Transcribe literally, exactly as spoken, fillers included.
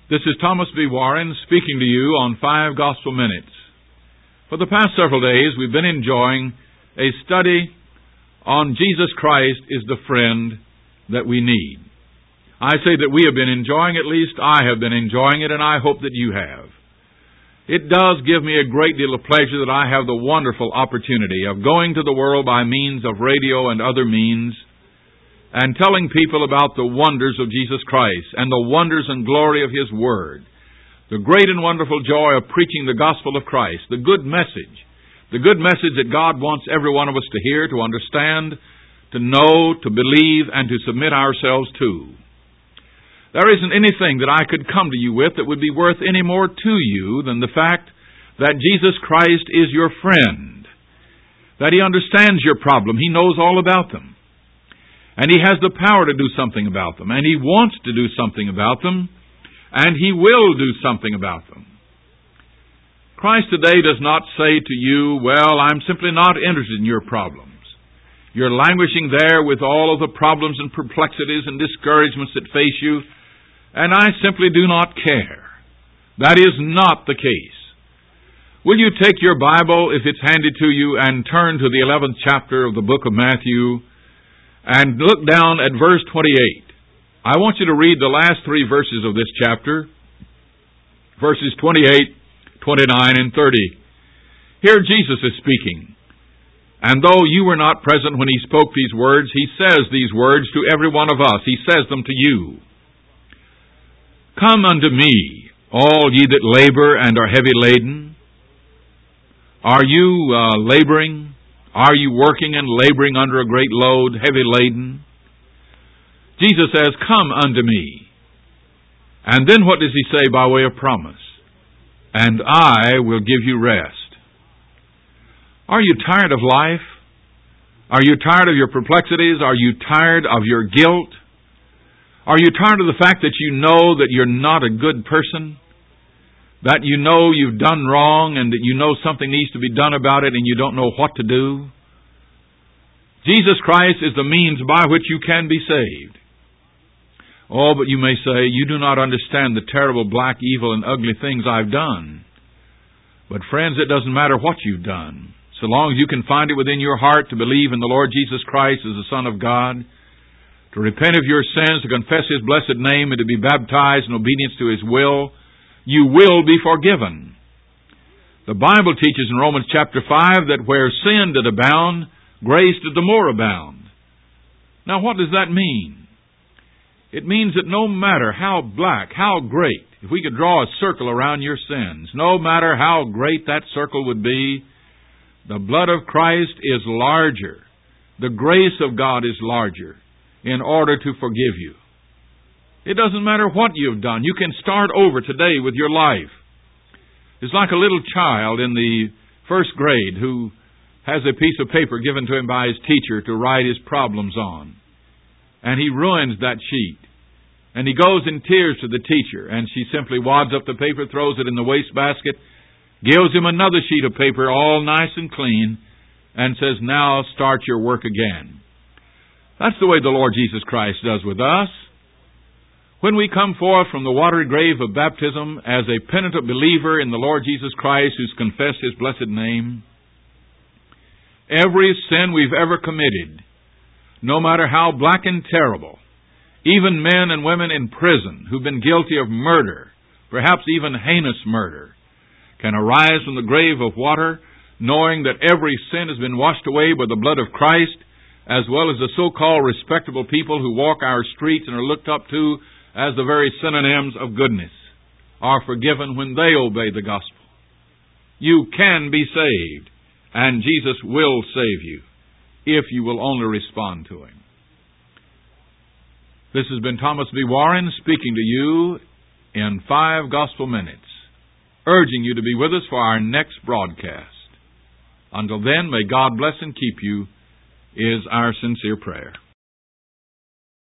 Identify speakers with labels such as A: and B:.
A: This is Thomas B. Warren speaking to you on Five Gospel Minutes. For the past several days, we've been enjoying a study on Jesus Christ is the friend that we need. I say that we have been enjoying, at least I have been enjoying it, and I hope that you have. It does give me a great deal of pleasure that I have the wonderful opportunity of going to the world by means of radio and other means and telling people about the wonders of Jesus Christ and the wonders and glory of His Word. The great and wonderful joy of preaching the gospel of Christ, the good message, the good message that God wants every one of us to hear, to understand, to know, to believe, and to submit ourselves to. There isn't anything that I could come to you with that would be worth any more to you than the fact that Jesus Christ is your friend, that He understands your problem, He knows all about them, and He has the power to do something about them, and He wants to do something about them, and He will do something about them. Christ today does not say to you, well, I'm simply not interested in your problems. You're languishing there with all of the problems and perplexities and discouragements that face you, and I simply do not care. That is not the case. Will you take your Bible, if it's handed to you, and turn to the eleventh chapter of the book of Matthew, and look down at verse twenty-eight. I want you to read the last three verses of this chapter, verses twenty-eight, twenty-nine, and thirty. Here Jesus is speaking. And though you were not present when He spoke these words, He says these words to every one of us. He says them to you. Come unto me, all ye that labor and are heavy laden. Are you uh, laboring? Are you working and laboring under a great load, heavy laden? Jesus says, come unto me. And then what does He say by way of promise? And I will give you rest. Are you tired of life? Are you tired of your perplexities? Are you tired of your guilt? Are you tired of the fact that you know that you're not a good person? That you know you've done wrong and that you know something needs to be done about it and you don't know what to do? Jesus Christ is the means by which you can be saved. Oh, but you may say, you do not understand the terrible black, evil, and ugly things I've done. But friends, it doesn't matter what you've done. So long as you can find it within your heart to believe in the Lord Jesus Christ as the Son of God, to repent of your sins, to confess His blessed name, and to be baptized in obedience to His will, you will be forgiven. The Bible teaches in Romans chapter five that where sin did abound, grace did the more abound. Now what does that mean? It means that no matter how black, how great, if we could draw a circle around your sins, no matter how great that circle would be, the blood of Christ is larger. The grace of God is larger in order to forgive you. It doesn't matter what you've done. You can start over today with your life. It's like a little child in the first grade who has a piece of paper given to him by his teacher to write his problems on. And he ruins that sheet. And he goes in tears to the teacher, and she simply wads up the paper, throws it in the wastebasket, gives him another sheet of paper all nice and clean, and says, now start your work again. That's the way the Lord Jesus Christ does with us. When we come forth from the watery grave of baptism as a penitent believer in the Lord Jesus Christ who's confessed His blessed name, every sin we've ever committed, no matter how black and terrible, even men and women in prison who've been guilty of murder, perhaps even heinous murder, can arise from the grave of water knowing that every sin has been washed away by the blood of Christ, as well as the so-called respectable people who walk our streets and are looked up to as the very synonyms of goodness, are forgiven when they obey the gospel. You can be saved, and Jesus will save you if you will only respond to Him. This has been Thomas B. Warren speaking to you in Five Gospel Minutes, urging you to be with us for our next broadcast. Until then, may God bless and keep you, is our sincere prayer.